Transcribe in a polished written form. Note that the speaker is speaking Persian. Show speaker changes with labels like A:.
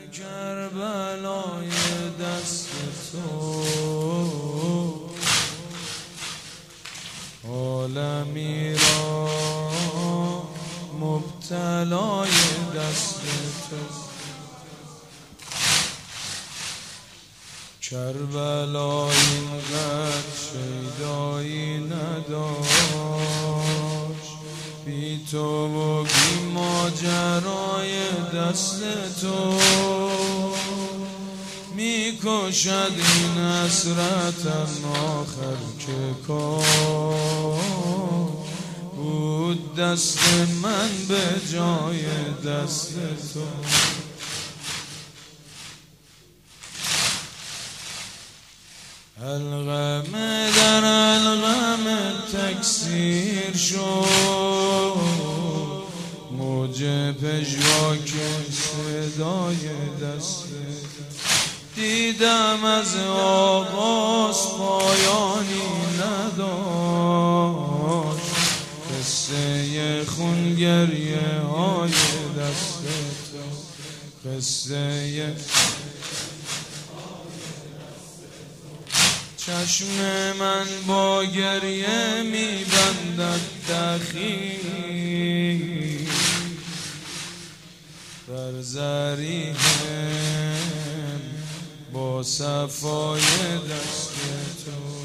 A: کربلای دست تو عالمی را مبتلای دست تو کربلا اینقدر شیدایی نداشت بی تو و بی ماجرای دست تو میکشد این حسرتم آخر که کاش بود دست من به جای دست تو الغم در الغم تکثیر شد موج پژواک صدای دست دیدم از آغاز پایانی نداشت قصه خونگریه های دست تو قصه چشم من با گریه میبندد دخیل بر ضریحم با صفای دست تو